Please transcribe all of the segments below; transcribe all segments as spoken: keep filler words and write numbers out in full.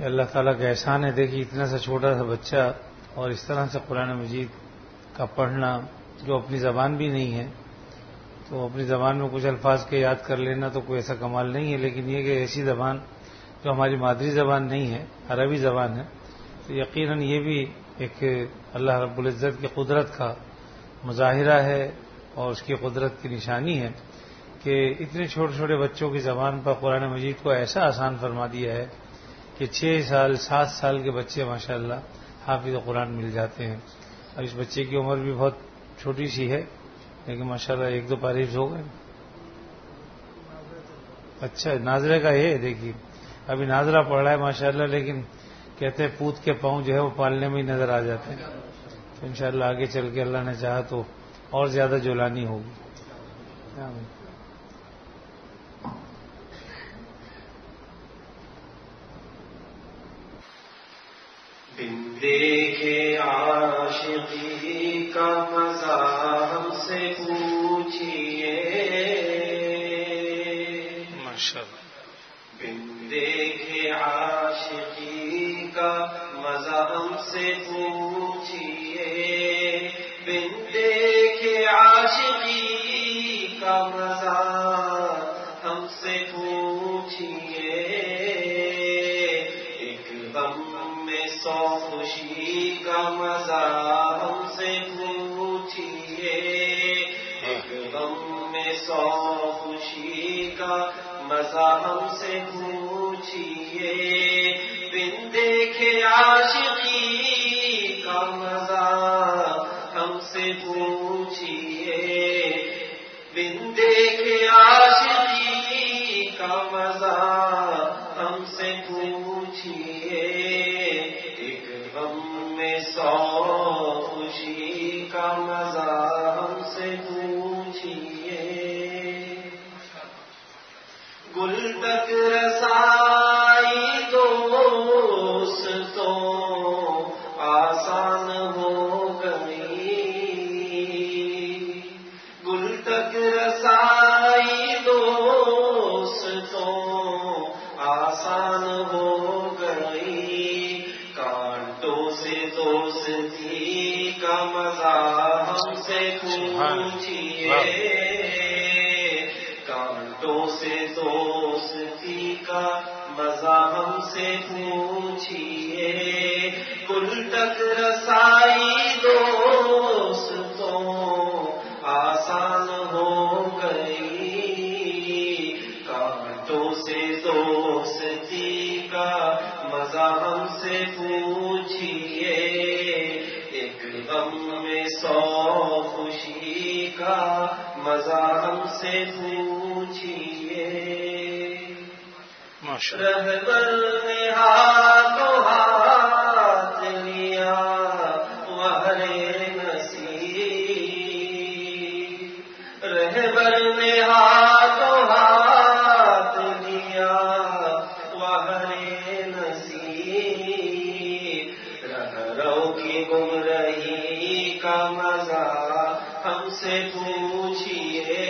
کہ اللہ تعالیٰ کا احسان ہے. دیکھیے اتنا سا چھوٹا سا بچہ اور اس طرح سے قرآن مجید کا پڑھنا جو اپنی زبان بھی نہیں ہے, تو اپنی زبان میں کچھ الفاظ کے یاد کر لینا تو کوئی ایسا کمال نہیں ہے, لیکن یہ کہ ایسی زبان جو ہماری مادری زبان نہیں ہے, عربی زبان ہے, تو یقیناً یہ بھی ایک اللہ رب العزت کی قدرت کا مظاہرہ ہے اور اس کی قدرت کی نشانی ہے کہ اتنے چھوٹے چھوٹے بچوں کی زبان پر قرآن مجید کو ایسا آسان فرما دیا ہے کہ چھ سال سات سال کے بچے ماشاءاللہ حافظ قرآن مل جاتے ہیں. اور اس بچے کی عمر بھی بہت چھوٹی سی ہے, لیکن ماشاءاللہ ایک دو پارے حفظ ہو گئے. اچھا ناظرہ کا یہ دیکھیے ابھی ناظرہ پڑھ رہا ہے ماشاءاللہ, لیکن کہتے ہیں پوت کے پاؤں جو ہے وہ پالنے میں ہی نظر آ جاتے ہیں. تو انشاءاللہ آگے چل کے اللہ نے چاہا تو اور زیادہ جولانی ہوگی. بن دیکھے عاشقی کا مزہ ہم سے پوچھئے, ماشاءاللہ. بن دیکھے عاشقی کا مزہ ہم سے پوچھئے, بن دیکھے عاشقی کا مزہ ہم سے پوچھئے, ایک غم میں سو خوشی کا مزہ ہم سے پوچھئے, ایک غم میں سو خوشی کا مزہ ہم سے پوچھئے, بن دیکھے عاشقی کا مزہ ہم سے پوچھئے, بن دیکھے عاشقی کا مزہ ہم سے پوچھئے, ایک غم میں سو خوشی کا مزہ ہم سے پوچھئے. گل تک رسائی دوستوں آسان ہو گئی, گل تک رسائی دوستوں آسان ہو گئی, کانٹوں سے دوستی کا مزہ ہم سے پوچھئے, کانٹوں سے دوستی کا مزہ ہم سے پوچھئے, گل تک رسائی دوستوں آسان ہو گئی, کانٹوں سے دوستی کا مزہ ہم سے پوچھئے, ایک غم میں سو خوشی کا مزہ ہم سے پوچھئے. رہبر نے ہاتھوں ہاتھ لیا بہر نصیب, رہبر نے ہاتھوں ہاتھ لیا بہر نصیب, رہرو کی گمراہی کا مزہ ہم سے پوچھئے,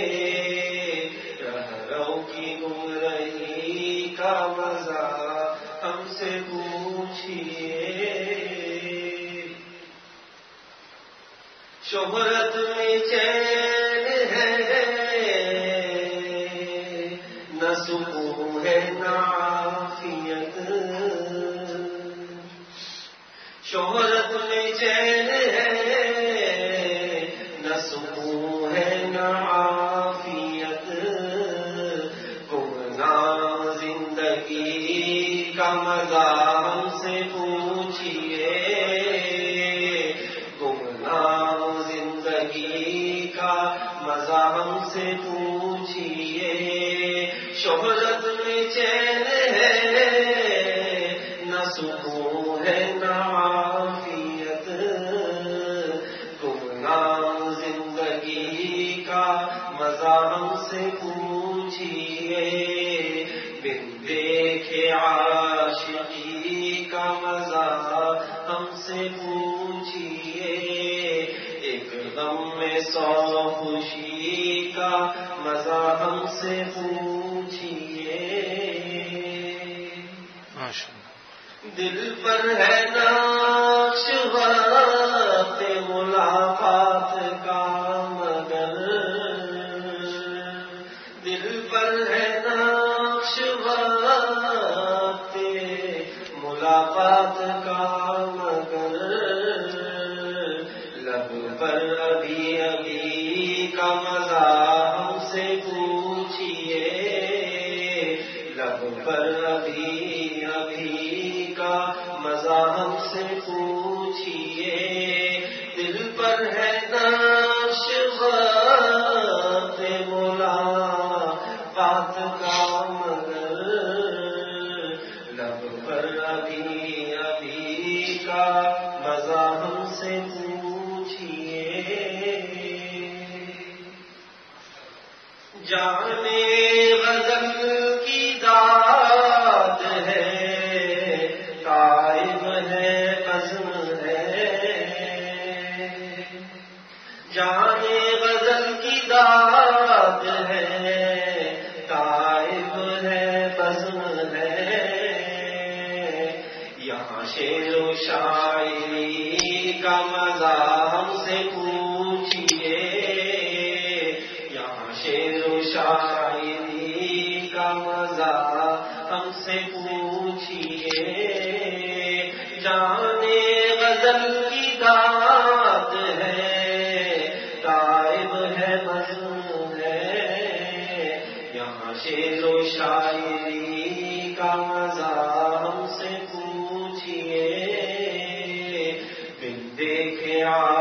رہرو کی گمراہی کا مزہ ہم سے پوچھئے. شہرت میں چین ہے نہ سکون ہے نہ عافیت, شہرت میں چین ہے نہ سکون ہے نہ عافیت, گمنام زندگی کا مزہ ہم سے پوچھئے, گمنام زندگی کا مزہ ہم سے پوچھئے, شہرت میں چین ہے نہ سکون ہے نہ عافیت, گمنام زندگی کا مزہ ہم سے پوچھئے, بن دیکھے عاشقی کا مزہ ہم سے پوچھئے, ایک غم میں سو خوشی کا مزہ ہم سے پوچھئے. ماشاءاللہ. دل پر ہے نقش وقت ملاقات کا مگر دل پر ہے نقش وقت ملاقات کا مگر لب پر ابھی ابھی کا مزہ ہم سے پوچھئے لب پر ابھی ابھی کا مزہ ہم سے پوچھئے دل پر ہے نقش وقت ملاقات کا مگر لب پر ابھی ابھی کا مزہ ہم سے پوچھئے جانے غزل کی داد ہے تائب ہے بزم ہے جانے غزل کی داد ہے تائب ہے بزم ہے یہاں شعر و شاعری کا مزہ ہم سے پوچھئے یہاں شعر و شاعری کا مزہ ہم سے پوچھئے جانے غزل کی داد ہے تائب ہے بزم ہے یہاں شعر و شاعری کا مزہ ہم سے پوچھئے بن دیکھے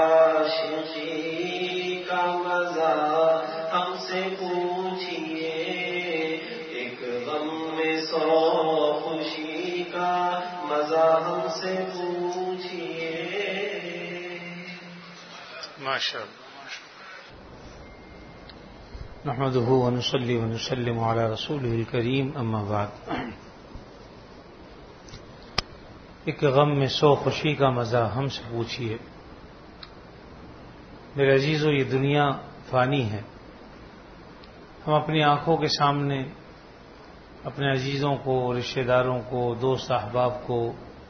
عاشقی کا مزہ ہم سے پوچھئے ایک غم میں سو خوشی کا مزہ ہم سے پوچھئے ماشاءاللہ نحمده ونصلي ونسلم على رسوله الكريم اما بعد ایک غم میں سو خوشی کا مزہ ہم سے پوچھئے میرے عزیزو یہ دنیا فانی ہے ہم اپنی آنکھوں کے سامنے اپنے عزیزوں کو رشتہ داروں کو دوست احباب کو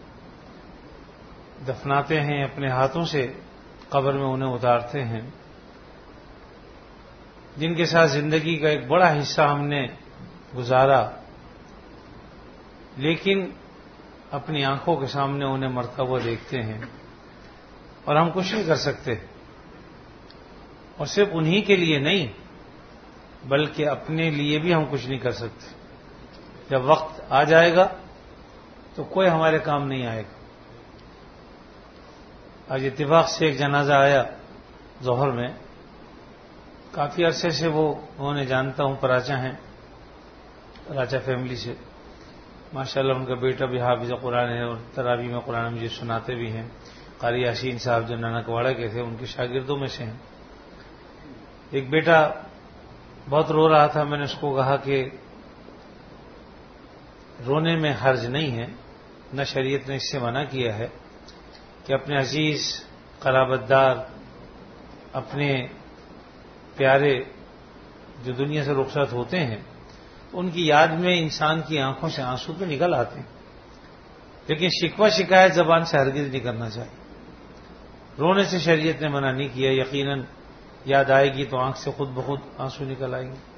دفناتے ہیں اپنے ہاتھوں سے قبر میں انہیں اتارتے ہیں جن کے ساتھ زندگی کا ایک بڑا حصہ ہم نے گزارا لیکن اپنی آنکھوں کے سامنے انہیں مرتا ہوا دیکھتے ہیں اور ہم کچھ نہیں کر سکتے اور صرف انہی کے لیے نہیں بلکہ اپنے لیے بھی ہم کچھ نہیں کر سکتے جب وقت آ جائے گا تو کوئی ہمارے کام نہیں آئے گا آج اتفاق سے ایک جنازہ آیا ظہر میں کافی عرصے سے وہ انہیں جانتا ہوں پراچا ہیں پراچا فیملی سے ماشاءاللہ ان کا بیٹا بھی حافظ قرآن ہے اور تراویح میں قرآن مجید سناتے بھی ہیں قاری یاسین صاحب جو نانکواڑہ کے تھے ان کے شاگردوں میں سے ہیں ایک بیٹا بہت رو رہا تھا میں نے اس کو کہا کہ رونے میں حرج نہیں ہے نہ شریعت نے اس سے منع کیا ہے کہ اپنے عزیز قرابت دار اپنے پیارے جو دنیا سے رخصت ہوتے ہیں ان کی یاد میں انسان کی آنکھوں سے آنسو تو نکل آتے ہیں لیکن شکوہ شکایت زبان سے ہرگز نہیں کرنا چاہیے رونے سے شریعت نے منع نہیں کیا یقیناً یاد آئے گی تو آنکھ سے خود بخود آنسو نکل آئیں گے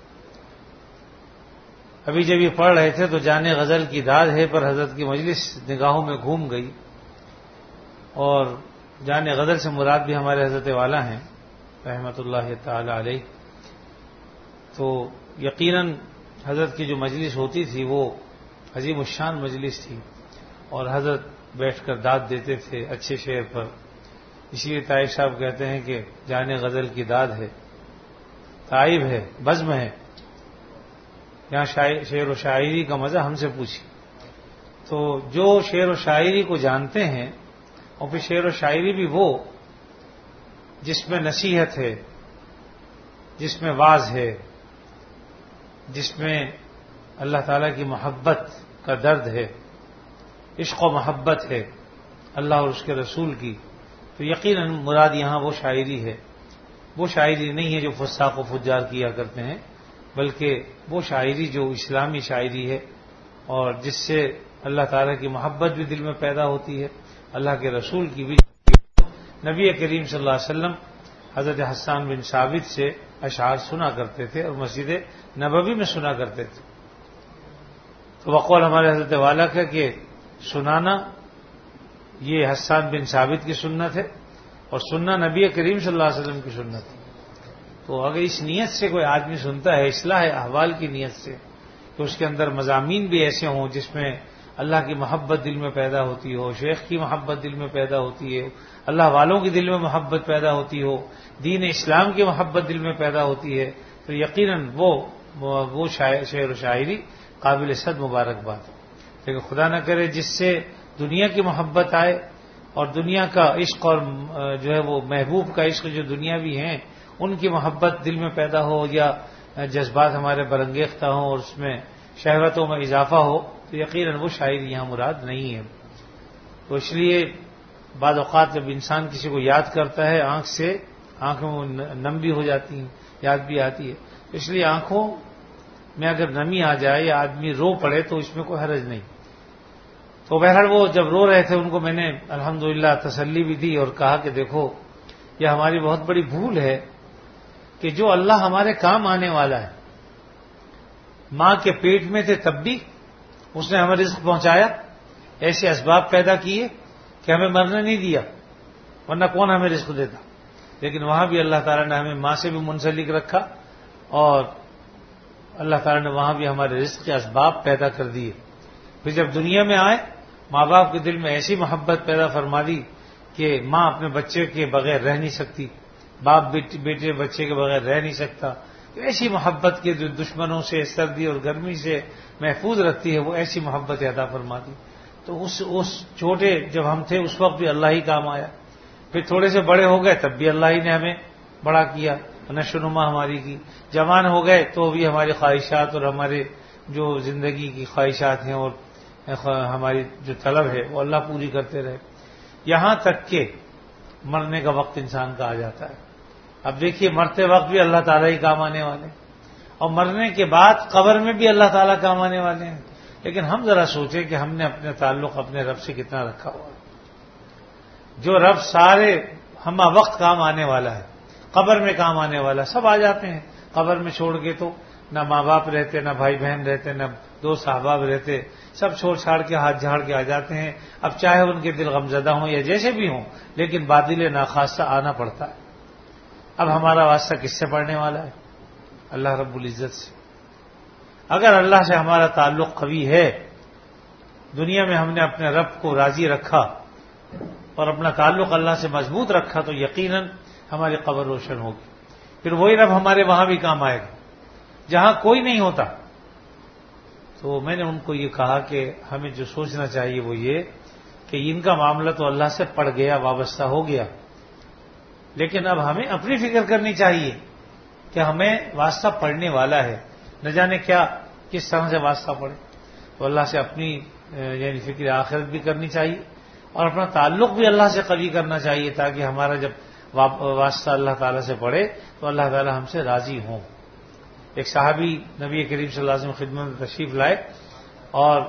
ابھی جب یہ پڑھ رہے تھے تو جانے غزل کی داد ہے پر حضرت کی مجلس نگاہوں میں گھوم گئی اور جانے غزل سے مراد بھی ہمارے حضرت والا ہیں رحمت اللہ تعالی علیہ تو یقیناً حضرت کی جو مجلس ہوتی تھی وہ عظیم الشان مجلس تھی اور حضرت بیٹھ کر داد دیتے تھے اچھے شعر پر اس لیے طائب صاحب کہتے ہیں کہ جانے غزل کی داد ہے طائب ہے بزم ہے یہاں شعر و شاعری کا مزہ ہم سے پوچھی تو جو شعر و شاعری کو جانتے ہیں اور پھر شعر و شاعری بھی وہ جس میں نصیحت ہے جس میں واعظ ہے جس میں اللہ تعالیٰ کی محبت کا درد ہے عشق و محبت ہے اللہ اور اس کے رسول کی تو یقیناً مراد یہاں وہ شاعری ہے وہ شاعری نہیں ہے جو فساق و فجار کیا کرتے ہیں بلکہ وہ شاعری جو اسلامی شاعری ہے اور جس سے اللہ تعالیٰ کی محبت بھی دل میں پیدا ہوتی ہے، اللہ کے رسول کی بھی. نبی کریم صلی اللہ علیہ وسلم حضرت حسان بن ثابت سے اشعار سنا کرتے تھے اور مسجد نبوی میں سنا کرتے تھے. تو بقول ہمارے حضرت والا کا کہ سنانا یہ حسان بن ثابت کی سنت ہے اور سننا نبی کریم صلی اللہ علیہ وسلم کی سنت ہے. تو اگر اس نیت سے کوئی آدمی سنتا ہے، اصلاح احوال کی نیت سے، کہ اس کے اندر مضامین بھی ایسے ہوں جس میں اللہ کی محبت دل میں پیدا ہوتی ہو، شیخ کی محبت دل میں پیدا ہوتی ہے، اللہ والوں کی دل میں محبت پیدا ہوتی ہو، دین اسلام کی محبت دل میں پیدا ہوتی ہے، تو یقیناً وہ وہ شعر و شاعری قابل صد مبارکباد ہے. لیکن خدا نہ کرے جس سے دنیا کی محبت آئے اور دنیا کا عشق اور جو ہے وہ محبوب کا عشق جو دنیا بھی ہیں ان کی محبت دل میں پیدا ہو یا جذبات ہمارے برانگیختہ ہوں اور اس میں شہوتوں میں اضافہ ہو، تو یقیناً وہ شاعری یہاں مراد نہیں ہے. تو اس لیے بعض اوقات جب انسان کسی کو یاد کرتا ہے آنکھ سے آنکھوں میں نم بھی ہو جاتی ہیں، یاد بھی آتی ہے. اس لیے آنکھوں میں اگر نمی آ جائے یا آدمی رو پڑے تو اس میں کوئی حرج نہیں. تو بہرحال وہ جب رو رہے تھے ان کو میں نے الحمدللہ تسلی بھی دی اور کہا کہ دیکھو یہ ہماری بہت بڑی بھول ہے کہ جو اللہ ہمارے کام آنے والا ہے، ماں کے پیٹ میں تھے تب بھی اس نے ہمیں رزق پہنچایا، ایسے اسباب پیدا کیے کہ ہمیں مرنے نہیں دیا، ورنہ کون ہمیں رزق دیتا. لیکن وہاں بھی اللہ تعالیٰ نے ہمیں ماں سے بھی منسلک رکھا اور اللہ تعالیٰ نے وہاں بھی ہمارے رزق کے اسباب پیدا کر دیے. پھر جب دنیا میں آئے ماں باپ کے دل میں ایسی محبت پیدا فرما دی کہ ماں اپنے بچے کے بغیر رہ نہیں سکتی، باپ بیٹے بچے کے بغیر رہ نہیں سکتا. ایسی محبت کے جو دشمنوں سے، سردی اور گرمی سے محفوظ رکھتی ہے، وہ ایسی محبت عطا فرما دی. تو اس اس چھوٹے جب ہم تھے اس وقت بھی اللہ ہی کام آیا. پھر تھوڑے سے بڑے ہو گئے تب بھی اللہ ہی نے ہمیں بڑا کیا، نشو نما ہماری کی. جوان ہو گئے تو بھی ہماری خواہشات اور ہمارے جو زندگی کی خواہشات ہیں اور ہماری جو طلب ہے وہ اللہ پوری کرتے رہے، یہاں تک کہ مرنے کا وقت انسان کا آ جاتا ہے. اب دیکھیے مرتے وقت بھی اللہ تعالیٰ ہی کام آنے والے ہیں اور مرنے کے بعد قبر میں بھی اللہ تعالیٰ کام آنے والے ہیں. لیکن ہم ذرا سوچیں کہ ہم نے اپنے تعلق اپنے رب سے کتنا رکھا ہوا. جو رب سارے ہمہ وقت کام آنے والا ہے، قبر میں کام آنے والا، سب آ جاتے ہیں قبر میں. چھوڑ کے تو نہ ماں باپ رہتے، نہ بھائی بہن رہتے، نہ دوست احباب رہتے، سب چھوڑ چھاڑ کے ہاتھ جھاڑ کے آ جاتے ہیں. اب چاہے ان کے دل غمزدہ ہوں یا جیسے بھی ہوں، لیکن بادل ناخواستہ آنا پڑتا ہے. اب ہمارا واسطہ کس سے پڑنے والا ہے؟ اللہ رب العزت سے. اگر اللہ سے ہمارا تعلق قوی ہے، دنیا میں ہم نے اپنے رب کو راضی رکھا اور اپنا تعلق اللہ سے مضبوط رکھا، تو یقیناً ہماری قبر روشن ہوگی. پھر وہی رب ہمارے وہاں بھی کام آئے گا جہاں کوئی نہیں ہوتا. تو میں نے ان کو یہ کہا کہ ہمیں جو سوچنا چاہیے وہ یہ کہ ان کا معاملہ تو اللہ سے پڑ گیا، وابستہ ہو گیا، لیکن اب ہمیں اپنی فکر کرنی چاہیے کہ ہمیں واسطہ پڑنے والا ہے، نہ جانے کیا کس طرح سے واسطہ پڑے. تو اللہ سے اپنی یعنی فکر آخرت بھی کرنی چاہیے اور اپنا تعلق بھی اللہ سے قوی کرنا چاہیے، تاکہ ہمارا جب واسطہ اللہ تعالیٰ سے پڑے تو اللہ تعالیٰ ہم سے راضی ہوں. ایک صحابی نبی کریم صلی اللہ علیہ وسلم خدمت میں تشریف لائے اور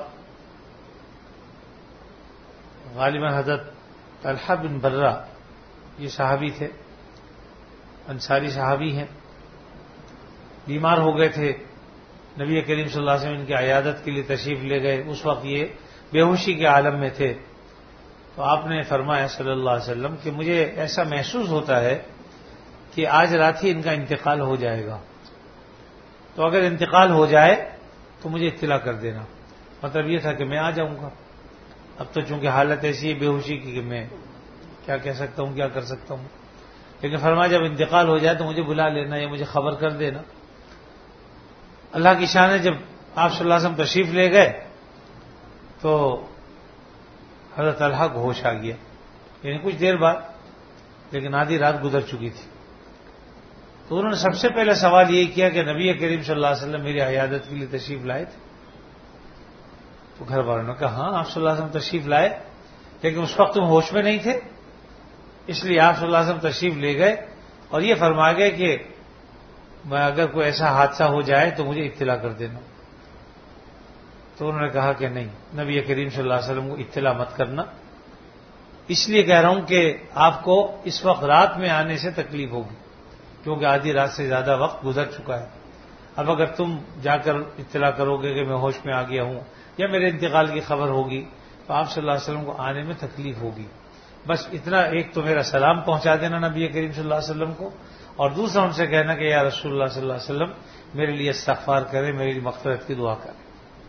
غالباً حضرت طلحہ بن برہ یہ صحابی تھے، انصاری صحابی ہیں، بیمار ہو گئے تھے. نبی کریم صلی اللہ علیہ وسلم ان کی عیادت کے لیے تشریف لے گئے. اس وقت یہ بے ہوشی کے عالم میں تھے. تو آپ نے فرمایا صلی اللہ علیہ وسلم کہ مجھے ایسا محسوس ہوتا ہے کہ آج رات ہی ان کا انتقال ہو جائے گا، تو اگر انتقال ہو جائے تو مجھے اطلاع کر دینا. مطلب یہ تھا کہ میں آ جاؤں گا. اب تو چونکہ حالت ایسی ہے بے ہوشی کی کہ میں کیا کہہ سکتا ہوں، کیا کر سکتا ہوں. لیکن فرمایا جب انتقال ہو جائے تو مجھے بلا لینا یا مجھے خبر کر دینا. اللہ کی شان ہے، جب آپ صلی اللہ علیہ وسلم تشریف لے گئے تو حضرت طلحہ کو ہوش آ گیا، یعنی کچھ دیر بعد، لیکن آدھی رات گزر چکی تھی. تو انہوں نے سب سے پہلے سوال یہ کیا کہ نبی کریم صلی اللہ علیہ وسلم میری عیادت کے لیے تشریف لائے تھے؟ تو گھر والوں نے کہا ہاں آپ صلی اللہ علیہ وسلم تشریف لائے، لیکن اس وقت تم ہوش میں نہیں تھے، اس لیے آپ صلی اللہ علیہ وسلم تشریف لے گئے اور یہ فرما گئے کہ اگر کوئی ایسا حادثہ ہو جائے تو مجھے اطلاع کر دینا. تو تو انہوں نے کہا کہ نہیں، نبی کریم صلی اللہ علیہ وسلم کو اطلاع مت کرنا، اس لیے کہہ رہا ہوں کہ آپ کو اس وقت رات میں آنے سے تکلیف ہوگی، کیونکہ آدھی رات سے زیادہ وقت گزر چکا ہے۔ اب اگر تم جا کر اطلاع کرو گے کہ میں ہوش میں آ گیا ہوں یا میرے انتقال کی خبر ہوگی تو آپ صلی اللہ علیہ وسلم کو آنے میں تکلیف ہوگی۔ بس اتنا، ایک تو میرا سلام پہنچا دینا نبی کریم صلی اللہ علیہ وسلم کو، اور دوسرا ان سے کہنا کہ یا رسول اللہ صلی اللہ علیہ وسلم میرے لیے استغفار کریں، میری مغفرت کی دعا کریں،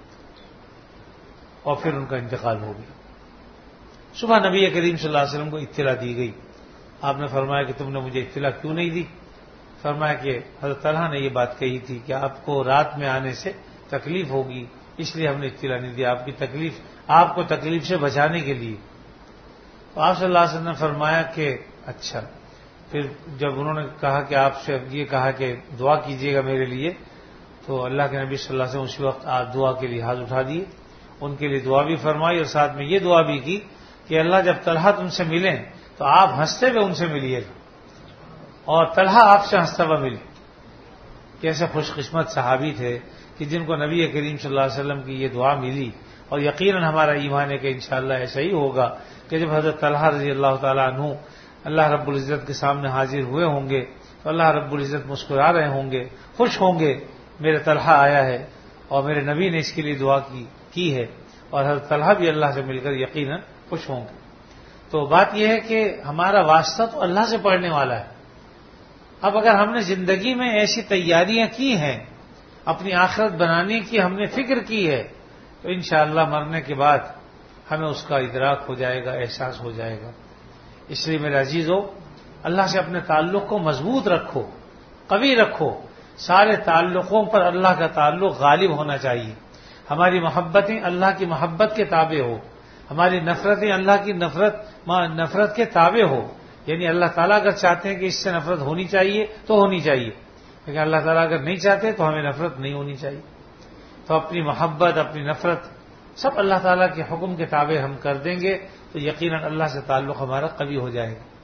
اور پھر ان کا انتقال ہو گیا۔ صبح نبی کریم صلی اللہ علیہ وسلم کو اطلاع دی گئی۔ آپ نے فرمایا کہ تم نے مجھے اطلاع کیوں نہیں دی؟ فرمایا کہ حضرت طلحہ نے یہ بات کہی تھی کہ آپ کو رات میں آنے سے تکلیف ہوگی، اس لیے ہم نے اطلاع نہیں دی، آپ کی تکلیف، آپ کو تکلیف سے بچانے کے لیے۔ تو آپ صلی اللہ علیہ وسلم نے فرمایا کہ اچھا۔ پھر جب انہوں نے کہا کہ آپ سے یہ کہا کہ دعا کیجیے گا میرے لیے، تو اللہ کے نبی صلی اللہ علیہ وسلم اسی وقت آپ دعا کے لیے ہاتھ اٹھا دیے، ان کے لیے دعا بھی فرمائی، اور ساتھ میں یہ دعا بھی کی کہ اللہ جب طلحہ تم سے ملیں تو آپ ہنستے ہوئے ان سے ملیے گا، اور طلحہ آپ سے ہنستا ہوا ملے۔ کیسے خوش قسمت صحابی تھے کہ جن کو نبی کریم صلی اللہ علیہ وسلم کی یہ دعا ملی، اور یقیناً ہمارا ایمان ہے کہ انشاءاللہ ایسا ہی ہوگا کہ جب حضرت طلحہ رضی اللہ تعالیٰ عنہ اللہ رب العزت کے سامنے حاضر ہوئے ہوں گے تو اللہ رب العزت مسکرا رہے ہوں گے، خوش ہوں گے، میرے طلحہ آیا ہے اور میرے نبی نے اس کے لیے دعا کی کی ہے، اور حضرت طلحہ بھی اللہ سے مل کر یقیناً خوش ہوں گے۔ تو بات یہ ہے کہ ہمارا واسطہ تو اللہ سے پڑھنے والا ہے۔ اب اگر ہم نے زندگی میں ایسی تیاریاں کی ہیں، اپنی آخرت بنانے کی ہم نے فکر کی ہے، تو انشاءاللہ مرنے کے بعد ہمیں اس کا ادراک ہو جائے گا، احساس ہو جائے گا۔ اس لیے میرے عزیزو، اللہ سے اپنے تعلق کو مضبوط رکھو، قوی رکھو، سارے تعلقوں پر اللہ کا تعلق غالب ہونا چاہیے۔ ہماری محبتیں اللہ کی محبت کے تابع ہو، ہماری نفرتیں اللہ کی نفرت نفرت کے تابع ہو، یعنی اللہ تعالیٰ اگر چاہتے ہیں کہ اس سے نفرت ہونی چاہیے تو ہونی چاہیے، لیکن اللہ تعالیٰ اگر نہیں چاہتے تو ہمیں نفرت نہیں ہونی چاہیے۔ تو اپنی محبت، اپنی نفرت سب اللہ تعالیٰ کے حکم کے تابع ہم کر دیں گے تو یقیناً اللہ سے تعلق ہمارا قوی ہو جائے گا۔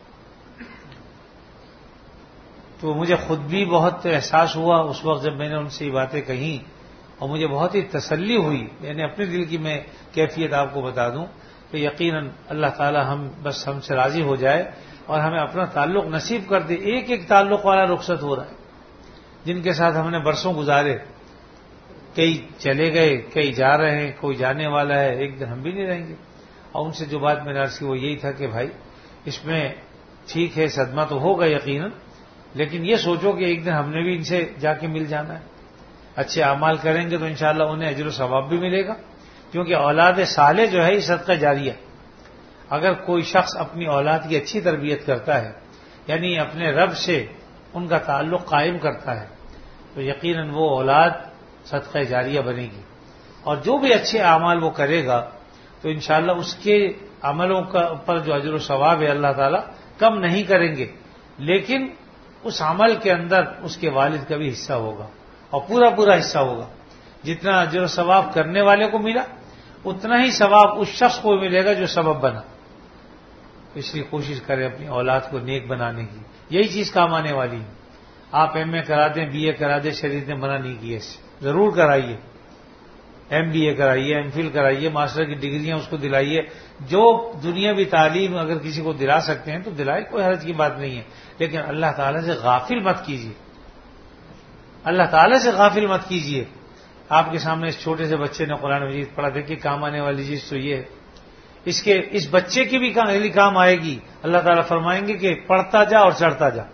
تو مجھے خود بھی بہت احساس ہوا اس وقت جب میں نے ان سے یہ باتیں کہیں، اور مجھے بہت ہی تسلی ہوئی، یعنی اپنے دل کی میں کیفیت آپ کو بتا دوں کہ یقیناً اللہ تعالیٰ ہم بس ہم سے راضی ہو جائے اور ہمیں اپنا تعلق نصیب کر دے۔ ایک ایک تعلق والا رخصت ہو رہا ہے، جن کے ساتھ ہم نے برسوں گزارے، کئی چلے گئے، کئی جا رہے ہیں، کوئی جانے والا ہے، ایک دن ہم بھی نہیں رہیں گے۔ اور ان سے جو بات میں نے عرض کی وہ یہی تھا کہ بھائی اس میں ٹھیک ہے صدمہ تو ہوگا یقیناً، لیکن یہ سوچو کہ ایک دن ہم نے بھی ان سے جا کے مل جانا ہے، اچھے اعمال کریں گے تو انشاءاللہ انہیں اجر و ثواب بھی ملے گا، کیونکہ اولاد صالح جو ہے یہ صدقہ جاریہ۔ اگر کوئی شخص اپنی اولاد کی اچھی تربیت کرتا ہے، یعنی اپنے رب سے ان کا تعلق قائم کرتا ہے، تو یقیناً وہ اولاد صدقہ جاریہ بنے گی، اور جو بھی اچھے اعمال وہ کرے گا تو انشاءاللہ اس کے عملوں کا پر جو اجر و ثواب ہے اللہ تعالیٰ کم نہیں کریں گے، لیکن اس عمل کے اندر اس کے والد کا بھی حصہ ہوگا، اور پورا پورا حصہ ہوگا۔ جتنا اجر و ثواب کرنے والے کو ملا اتنا ہی ثواب اس شخص کو ملے گا جو سبب بنا۔ اس لیے کوشش کریں اپنی اولاد کو نیک بنانے کی، یہی چیز کام آنے والی ہے۔ آپ ایم اے کرا دیں، بی اے کرا دیں، شریعت نے منع نہیں کیے، ضرور کرائیے، ایم بی اے کرائیے، ایم فل کرائیے، ماسٹر کی ڈگریاں اس کو دلائیے، جو دنیاوی تعلیم اگر کسی کو دلا سکتے ہیں تو دلائے، کوئی حرج کی بات نہیں ہے، لیکن اللہ تعالیٰ سے غافل مت کیجیے، اللہ تعالیٰ سے غافل مت کیجیے۔ آپ کے سامنے اس چھوٹے سے بچے نے قرآن مجید پڑھا، دیکھیے کام آنے والی چیز تو یہ ہے، اس کے اس بچے کی بھی کام آئے گی۔ اللہ تعالیٰ فرمائیں گے کہ پڑھتا جا اور چڑھتا جا۔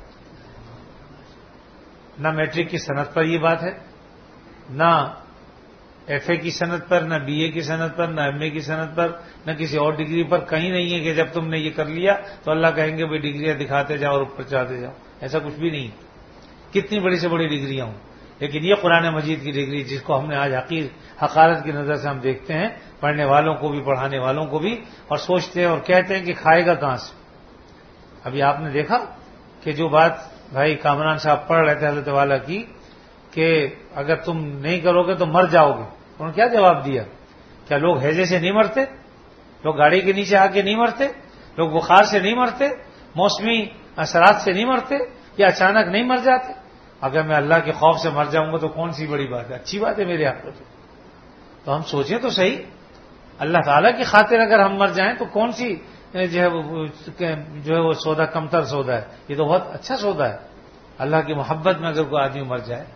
نہ میٹرک کی سند پر یہ بات ہے، نہ ایف اے کی سند پر، نہ بی اے کی سند پر، نہ ایم اے کی سند پر، نہ کسی اور ڈگری پر، کہیں نہیں ہے کہ جب تم نے یہ کر لیا تو اللہ کہیں گے بھائی ڈگریاں دکھاتے جاؤ اور اوپر چڑھاتے جاؤ، ایسا کچھ بھی نہیں۔ کتنی بڑی سے بڑی ڈگریاں ہوں، لیکن یہ قرآن مجید کی ڈگری جس کو ہم نے آج حقیر حقارت کی نظر سے ہم دیکھتے ہیں، پڑھنے والوں کو بھی پڑھانے والوں کو بھی، اور سوچتے ہیں اور کہتے ہیں کہ کھائے گا کہاں سے۔ ابھی آپ نے دیکھا کہ جو بات بھائی کامران صاحب پڑھ رہے تھے حضرت والا کی کہ اگر تم نہیں کرو گے تو مر جاؤ گے، انہوں نے کیا جواب دیا؟ کیا لوگ ہیجے سے نہیں مرتے؟ لوگ گاڑی کے نیچے آ کے نہیں مرتے؟ لوگ بخار سے نہیں مرتے؟ موسمی اثرات سے نہیں مرتے؟ یا اچانک نہیں مر جاتے؟ اگر میں اللہ کے خوف سے مر جاؤں گا تو کون سی بڑی بات ہے، اچھی بات ہے میرے ہاتھ میں۔ تو ہم سوچیں تو صحیح، اللہ تعالیٰ کی خاطر اگر ہم مر جائیں تو کون سی جو ہے وہ جو ہے وہ سودا کمتر سودا ہے، یہ تو بہت اچھا سودا ہے۔ اللہ کی محبت میں اگر کوئی آدمی مر جائے،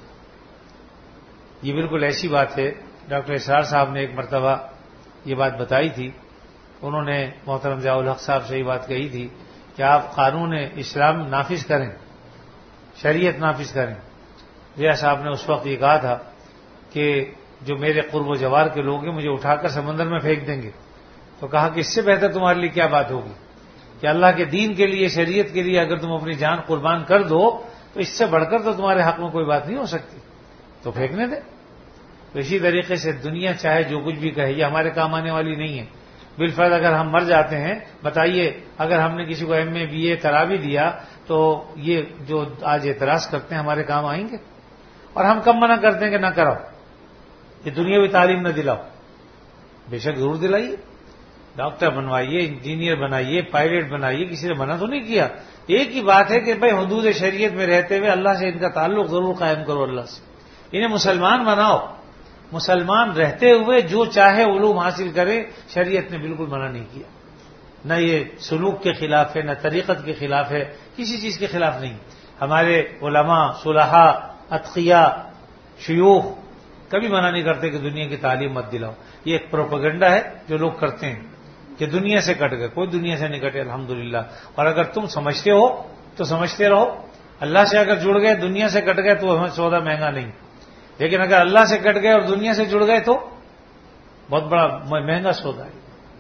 یہ بالکل ایسی بات ہے۔ ڈاکٹر اسرار صاحب نے ایک مرتبہ یہ بات بتائی تھی، انہوں نے محترم ضیاء الحق صاحب سے یہ بات کہی تھی کہ آپ قانون اسلام نافذ کریں، شریعت نافذ کریں۔ ضیاء صاحب نے اس وقت یہ کہا تھا کہ جو میرے قرب و جوار کے لوگ ہیں مجھے اٹھا کر سمندر میں پھینک دیں گے، تو کہا کہ اس سے بہتر تمہارے لیے کیا بات ہوگی کہ اللہ کے دین کے لیے، شریعت کے لیے اگر تم اپنی جان قربان کر دو تو اس سے بڑھ کر تو تمہارے حق میں کوئی بات نہیں ہو سکتی، تو پھینکنے دے۔ تو اسی طریقے سے دنیا چاہے جو کچھ بھی کہے، یہ ہمارے کام آنے والی نہیں ہے۔ بالفرض اگر ہم مر جاتے ہیں، بتائیے اگر ہم نے کسی کو ایم اے بی اے کرا بھی دیا تو یہ جو آج اعتراض کرتے ہیں ہمارے کام آئیں گے؟ اور ہم کب منع کرتے ہیں کہ نہ کراؤ، یہ دنیاوی تعلیم نہ دلاؤ؟ بے شک ضرور دلائیے، ڈاکٹر بنوائیے، انجینئر بنائیے، پائلٹ بنائیے، کسی نے منع تو نہیں کیا۔ ایک ہی بات ہے کہ بھائی حدود شریعت میں رہتے ہوئے اللہ سے ان کا تعلق ضرور قائم کرو، اللہ سے انہیں مسلمان بناؤ۔ مسلمان رہتے ہوئے جو چاہے علوم حاصل کرے، شریعت نے بالکل منع نہیں کیا، نہ یہ سلوک کے خلاف ہے، نہ طریقت کے خلاف ہے، کسی چیز کے خلاف نہیں۔ ہمارے علماء، صلحاء، اتقیاء، شیوخ کبھی منع نہیں کرتے کہ دنیا کی تعلیم مت دلاؤ۔ یہ ایک پروپیگنڈا ہے جو لوگ کرتے ہیں کہ دنیا سے کٹ گئے، کوئی دنیا سے نہیں کٹے الحمدللہ۔ اور اگر تم سمجھتے ہو تو سمجھتے رہو، اللہ سے اگر جڑ گئے، دنیا سے کٹ گئے تو ہمیں سودا مہنگا نہیں، لیکن اگر اللہ سے کٹ گئے اور دنیا سے جڑ گئے تو بہت بڑا مہنگا سودا ہے۔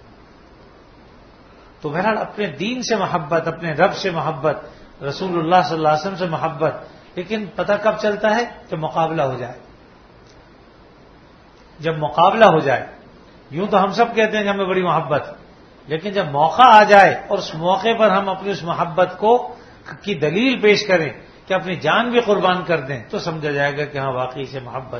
تو بہرحال اپنے دین سے محبت، اپنے رب سے محبت، رسول اللہ صلی اللہ علیہ وسلم سے محبت، لیکن پتہ کب چلتا ہے کہ مقابلہ ہو جائے۔ جب مقابلہ ہو جائے، یوں تو ہم سب کہتے ہیں کہ ہمیں بڑی محبت، لیکن جب موقع آ جائے اور اس موقع پر ہم اپنی اس محبت کو کی دلیل پیش کریں کہ اپنی جان بھی قربان کر دیں، تو سمجھا جائے گا کہ ہاں واقعی سے محبت۔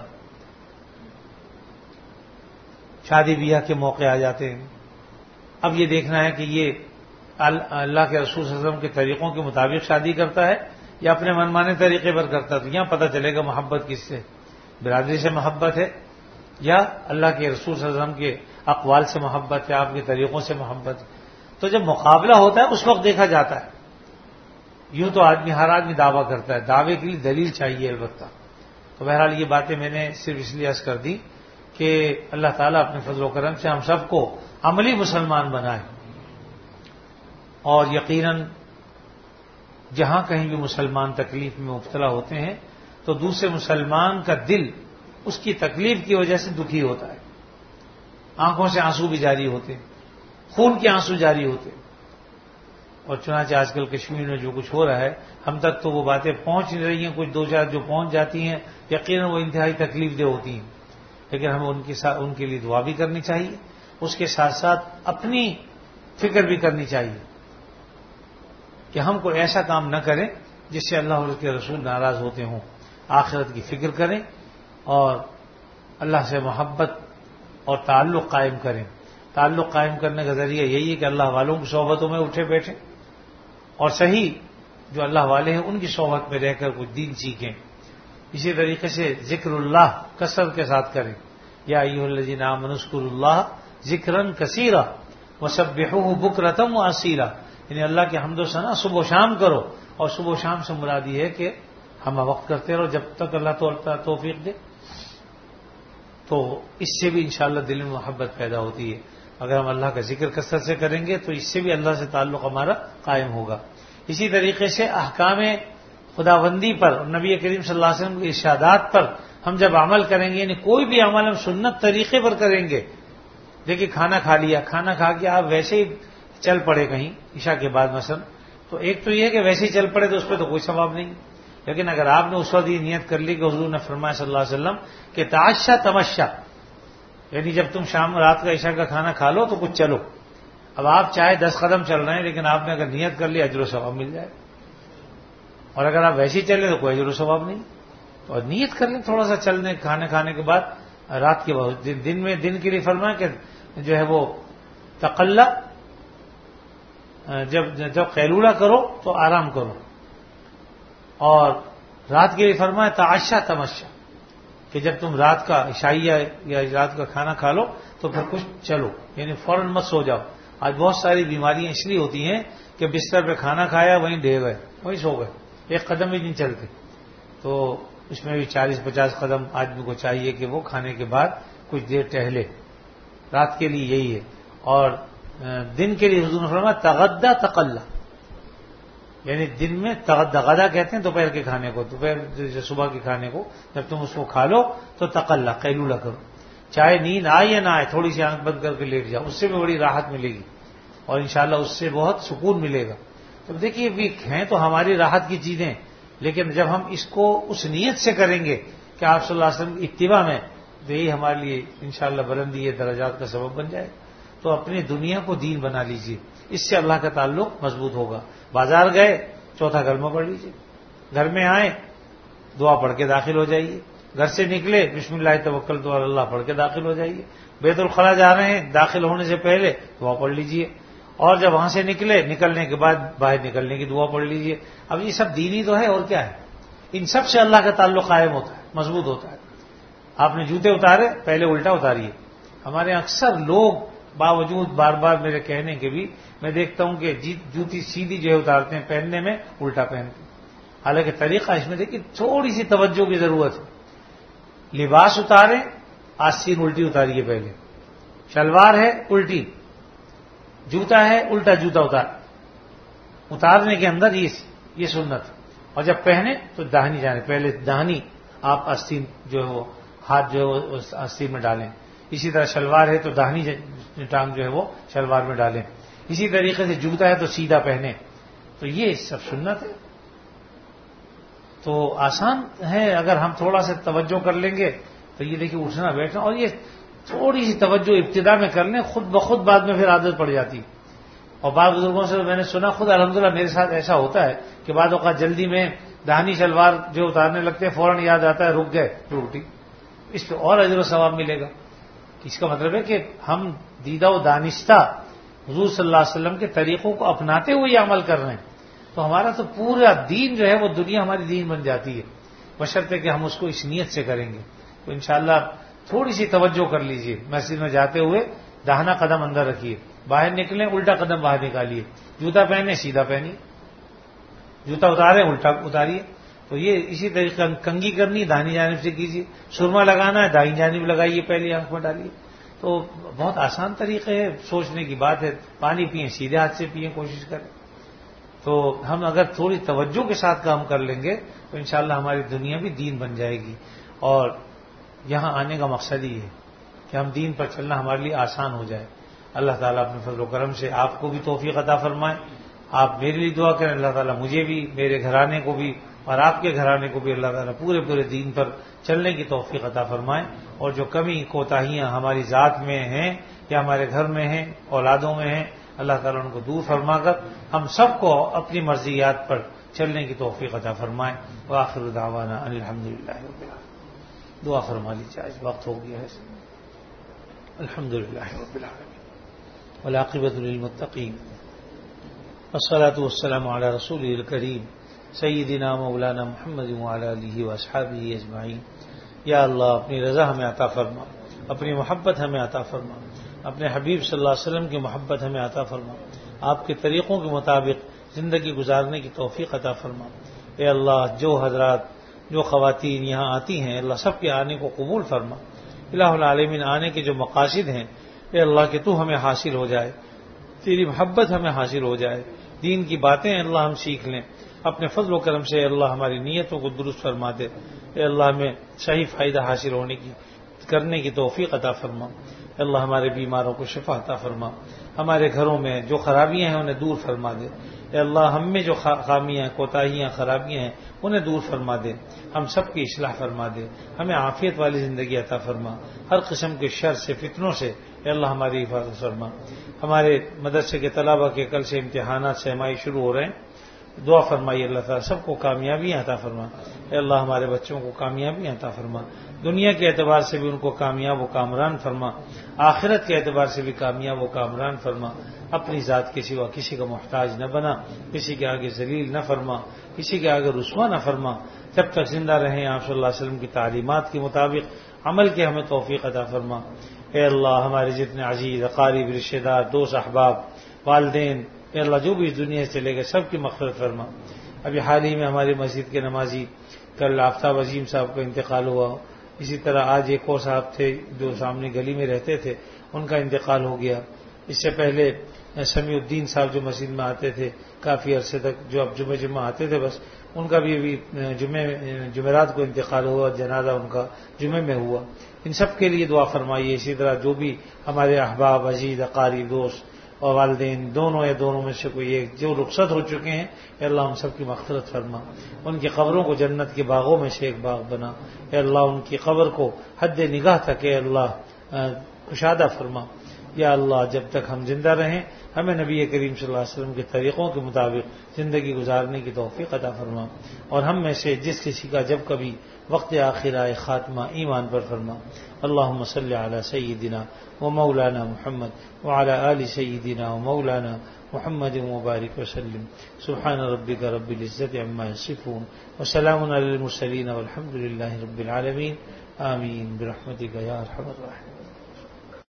شادی بیاہ کے موقع آ جاتے ہیں، اب یہ دیکھنا ہے کہ یہ اللہ کے رسول صلی اللہ علیہ وسلم کے طریقوں کے مطابق شادی کرتا ہے یا اپنے منمانے طریقے پر کرتا ہے، تو یہاں پتہ چلے گا محبت کس سے، برادری سے محبت ہے یا اللہ کے رسول صلی اللہ علیہ وسلم کے اقوال سے محبت ہے، آپ کے طریقوں سے محبت ہے۔ تو جب مقابلہ ہوتا ہے اس وقت دیکھا جاتا ہے۔ یوں تو آدمی ہر آدمی دعویٰ کرتا ہے، دعوے کے لیے دلیل چاہیے البتہ۔ تو بہرحال یہ باتیں میں نے صرف اس لیے عرض کر دی کہ اللہ تعالیٰ اپنے فضل و کرم سے ہم سب کو عملی مسلمان بنائے، اور یقیناً جہاں کہیں بھی مسلمان تکلیف میں مبتلا ہوتے ہیں تو دوسرے مسلمان کا دل اس کی تکلیف کی وجہ سے دکھی ہوتا ہے، آنکھوں سے آنسو بھی جاری ہوتے ہیں، خون کے آنسو جاری ہوتے ہیں۔ اور چنانچہ آج کل کشمیر میں جو کچھ ہو رہا ہے، ہم تک تو وہ باتیں پہنچ نہیں رہی ہیں، کچھ دو چار جو پہنچ جاتی ہیں یقیناً وہ انتہائی تکلیف دہ ہوتی ہیں، لیکن ہمیں ان کے ساتھ ان کے لیے دعا بھی کرنی چاہیے، اس کے ساتھ ساتھ اپنی فکر بھی کرنی چاہیے کہ ہم کوئی ایسا کام نہ کریں جس سے اللہ اور اس کے رسول ناراض ہوتے ہوں۔ آخرت کی فکر کریں اور اللہ سے محبت اور تعلق قائم کریں۔ تعلق قائم کرنے کا ذریعہ یہی ہے کہ اللہ والوں کی صحبتوں میں اٹھے بیٹھیں، اور صحیح جو اللہ والے ہیں ان کی صحبت میں رہ کر کچھ دین سیکھیں۔ اسی طریقے سے ذکر اللہ کثرت کے ساتھ کریں۔ یا ایھا الذین آمنوا اذکروا اللہ ذکرا کثیرا وسبحوہ بکرۃ واصیلا، یعنی اللہ کی حمد و ثنا صبح و شام کرو، اور صبح و شام سے مراد یہ ہے کہ ہم وقت کرتے رہو جب تک اللہ تعالیٰ توفیق دے۔ تو اس سے بھی انشاءاللہ دل میں محبت پیدا ہوتی ہے۔ اگر ہم اللہ کا ذکر کثرت سے کریں گے تو اس سے بھی اللہ سے تعلق ہمارا قائم ہوگا۔ اسی طریقے سے احکام خداوندی پر اور نبی کریم صلی اللہ علیہ وسلم کے ارشادات پر ہم جب عمل کریں گے، یعنی کوئی بھی عمل ہم سنت طریقے پر کریں گے۔ دیکھیے کھانا کھا لیا، کھانا کھا کے آپ ویسے ہی چل پڑے کہیں عشاء کے بعد مثلا، تو ایک تو یہ ہے کہ ویسے ہی چل پڑے تو اس پہ تو کوئی ثواب نہیں، لیکن اگر آپ نے اس وقت یہ نیت کر لی کہ حضور نے فرمایا صلی اللہ علیہ وسلم کہ تعشا تمشا، یعنی جب تم شام رات کا عشاء کا کھانا کھا لو تو کچھ چلو۔ اب آپ چاہے دس قدم چل رہے ہیں لیکن آپ نے اگر نیت کر لی اجر و ثواب مل جائے، اور اگر آپ ویسے ہی چلیں تو کوئی اجر و ثواب نہیں۔ تو اور نیت کر لیں تھوڑا سا چلنے کھانے کھانے کے بعد رات کے بعد، دن میں دن کے لیے فرمایا کہ جو ہے وہ تقلا، جب جب قیلولہ کرو تو آرام کرو، اور رات کے لیے فرمایا تعشا تمشا، کہ جب تم رات کا عشائیہ یا رات کا کھانا کھا لو تو پھر کچھ چلو، یعنی فوراً مت سو جاؤ. آج بہت ساری بیماریاں اس لیے ہوتی ہیں کہ بستر پہ کھانا کھایا وہیں ڈے گئے، وہیں سو گئے، ایک قدم بھی نہیں چلتے. تو اس میں بھی چالیس پچاس قدم آدمی کو چاہیے کہ وہ کھانے کے بعد کچھ دیر ٹہلے. رات کے لیے یہی ہے. اور دن کے لیے حضور نے فرمایا تغدا تقلا، یعنی دن میں تغدا، غدا کہتے ہیں دوپہر کے کھانے کو، دوپہر صبح کے کھانے کو جب تم اس کو کھا لو تو تقلا، قیلولہ کرو. چاہے نیند آئے یا نہ آئے تھوڑی سی آنکھ بند کر کے لیٹ جاؤ، اس سے بھی بڑی راحت ملے گی اور انشاءاللہ اس سے بہت سکون ملے گا. تو دیکھیے بھی ہیں تو ہماری راحت کی چیزیں، لیکن جب ہم اس کو اس نیت سے کریں گے کہ آپ صلی اللہ علیہ وسلم کی اتباع میں، تو یہی ہمارے لیے انشاءاللہ بلندی درجات کا سبب بن جائے. تو اپنی دنیا کو دین بنا لیجیے، اس سے اللہ کا تعلق مضبوط ہوگا. بازار گئے چوتھا کلمہ پڑھ لیجیے، گھر میں آئے دعا پڑھ کے داخل ہو جائیے، گھر سے نکلے بسم اللہ توکلت علی اللہ پڑھ کے داخل ہو جائیے، بیت الخلاء جا رہے ہیں داخل ہونے سے پہلے دعا پڑھ لیجیے، اور جب وہاں سے نکلے نکلنے کے بعد باہر نکلنے کی دعا پڑھ لیجیے. اب یہ سب دینی تو ہے اور کیا ہے، ان سب سے اللہ کا تعلق قائم ہوتا ہے، مضبوط ہوتا ہے. آپ نے جوتے اتارے پہلے الٹا اتاریے. ہمارے اکثر لوگ باوجود بار بار میرے کہنے کے بھی میں دیکھتا ہوں کہ جوتی سیدھی جو ہے اتارتے ہیں پہننے میں الٹا پہنتے ہیں. حالانکہ طریقہ اس میں دیکھیے تھوڑی سی توجہ کی ضرورت ہے. لباس اتارے آستین الٹی اتاریے، پہلے شلوار ہے الٹی، جوتا ہے الٹا جوتا اتار، اتارنے کے اندر یہ یہ سنت. اور جب پہنے تو داہنی جانے، پہلے داہنی آپ آستین جو ہے وہ ہاتھ جو ہے وہ آستین میں ڈالیں. اسی طرح شلوار ہے تو داہنی ٹانگ جو ہے وہ شلوار میں ڈالیں. اسی طریقے سے جوتا ہے تو سیدھا پہنے. تو یہ سب سنت ہے، تو آسان ہے. اگر ہم تھوڑا سا توجہ کر لیں گے تو یہ دیکھیے اٹھنا بیٹھنا، اور یہ تھوڑی سی توجہ ابتدا میں کر لیں خود بخود بعد میں پھر عادت پڑ جاتی. اور بعض بزرگوں سے میں نے سنا، خود الحمدللہ میرے ساتھ ایسا ہوتا ہے کہ بعض اوقات جلدی میں داہنی شلوار جو اتارنے لگتے ہیں فوراً یاد آتا ہے رک گئے پھر الٹی. اس پہ اور اجر و ثواب ملے گا. اس کا مطلب ہے کہ ہم دیدہ و دانستہ حضور صلی اللہ علیہ وسلم کے طریقوں کو اپناتے ہوئے یہ عمل کر رہے ہیں، تو ہمارا تو پورا دین جو ہے وہ دنیا ہماری دین بن جاتی ہے، بشرطے کہ ہم اس کو اس نیت سے کریں گے. تو انشاءاللہ تھوڑی سی توجہ کر لیجئے. مسجد میں جاتے ہوئے داہنا قدم اندر رکھیے، باہر نکلیں الٹا قدم باہر نکالیے، جوتا پہنے سیدھا پہنیے، جوتا اتارے الٹا اتاریے. تو یہ اسی طریقے کنگھی کرنی داہنی جانب سے کیجیے، سرما لگانا ہے دائیں جانب لگائیے، پہلی آنکھ میں ڈالیے. تو بہت آسان طریقے ہے، سوچنے کی بات ہے. پانی پئیں سیدھے ہاتھ سے پئیں، کوشش کریں. تو ہم اگر تھوڑی توجہ کے ساتھ کام کر لیں گے تو انشاءاللہ ہماری دنیا بھی دین بن جائے گی. اور یہاں آنے کا مقصد ہی ہے کہ ہم دین پر چلنا ہمارے لیے آسان ہو جائے. اللہ تعالیٰ اپنے فضل و کرم سے آپ کو بھی توفیق عطا فرمائے. آپ میرے لیے دعا کریں، اللہ تعالیٰ مجھے بھی، میرے گھرانے کو بھی اور آپ کے گھرانے کو بھی اللہ تعالیٰ پورے پورے دین پر چلنے کی توفیق عطا فرمائے. اور جو کمی کوتاہیاں ہماری ذات میں ہیں یا ہمارے گھر میں ہیں، اولادوں میں ہیں، اللہ تعالیٰ ان کو دور فرما کر ہم سب کو اپنی مرضیات پر چلنے کی توفیق عطا فرمائے. وآخر دعوانا ان الحمدللہ رب العالمین. دعا فرما لیجیے، آج وقت ہو گیا ہے. الحمدللہ رب العالمین والعاقبۃ للمتقین والصلاة والسلام علی رسولہ الکریم سیدنا مولانا محمد وعلی آلہ واصحابہ اجمعین. یا اللہ اپنی رضا ہمیں عطا فرما، اپنی محبت ہمیں عطا فرما، اپنے حبیب صلی اللہ علیہ وسلم کی محبت ہمیں عطا فرما، آپ کے طریقوں کے مطابق زندگی گزارنے کی توفیق عطا فرما. اے اللہ جو حضرات جو خواتین یہاں آتی ہیں اللہ سب کے آنے کو قبول فرما. الہ العالمین آنے کے جو مقاصد ہیں اے اللہ کہ تو ہمیں حاصل ہو جائے، تیری محبت ہمیں حاصل ہو جائے، دین کی باتیں اللہ ہم سیکھ لیں. اپنے فضل و کرم سے اللہ ہماری نیتوں کو درست فرما دے. اے اللہ ہمیں صحیح فائدہ حاصل ہونے کی کرنے کی توفیق عطا فرما. اے اللہ ہمارے بیماروں کو شفا عطا فرما. ہمارے گھروں میں جو خرابیاں ہیں انہیں دور فرما دے. اے اللہ ہم میں جو خامیاں کوتاہیاں خرابیاں ہیں انہیں دور فرما دے. ہم سب کی اصلاح فرما دے. ہمیں عافیت والی زندگی عطا فرما. ہر قسم کے شر سے فتنوں سے اے اللہ ہماری حفاظت فرما. ہمارے مدرسے کے طلبہ کے کل سے امتحانات سہمائی شروع ہو رہے ہیں، دعا فرمائیے اللہ تعالیٰ سب کو کامیابی عطا فرما. اے اللہ ہمارے بچوں کو کامیابی عطا فرما. دنیا کے اعتبار سے بھی ان کو کامیاب و کامران فرما، آخرت کے اعتبار سے بھی کامیاب و کامران فرما، اپنی ذات کے سوا کسی کا محتاج نہ بنا، کسی کے آگے ذلیل نہ فرما، کسی کے آگے رسوا نہ فرما، جب تک زندہ رہیں آپ صلی اللہ علیہ وسلم کی تعلیمات کے مطابق عمل کے ہمیں توفیق عطا فرما۔ اے اللہ ہمارے جتنے عزیز اقارب رشتہ دار دوست احباب والدین، اے اللہ جو بھی اس دنیا سے چلے گئے سب کی مغفرت فرما۔ ابھی حال ہی میں ہماری مسجد کے نمازی کل آفتاب عظیم صاحب کا انتقال ہوا، اسی طرح آج ایک اور صاحب تھے جو سامنے گلی میں رہتے تھے، ان کا انتقال ہو گیا۔ اس سے پہلے سمیع الدین صاحب جو مسجد میں آتے تھے کافی عرصے تک، جو اب جمعہ جمعہ آتے تھے بس، ان کا بھی ابھی جمعے جمعرات کو انتقال ہوا، جنازہ ان کا جمعے میں ہوا۔ ان سب کے لیے دعا فرمائیے، اسی طرح جو بھی ہمارے احباب عزیز اقارب دوست اور والدین دونوں یا دونوں میں سے کوئی ایک جو رخصت ہو چکے ہیں، اے اللہ ہم سب کی مغفرت فرما، ان کی قبروں کو جنت کے باغوں میں سے ایک باغ بنا، اے اللہ ان کی قبر کو حد نگاہ تک اے اللہ کشادہ فرما۔ یا اللہ جب تک ہم زندہ رہیں ہمیں نبی کریم صلی اللہ علیہ وسلم کے طریقوں کے مطابق زندگی گزارنے کی توفیق عطا فرما، اور ہم میں سے جس کسی کا جب کبھی وقت آخر آئے خاتمہ ایمان پر فرما۔ اللہم صلی علی سیدنا و مولانا محمد وعلی آل سیدنا و مولانا محمد مبارک وسلم۔ سبحان ربک رب العزت عما یصفون وسلام علی المرسلین والحمد للہ رب العالمین، آمین برحمتک یا ارحم الراحمین۔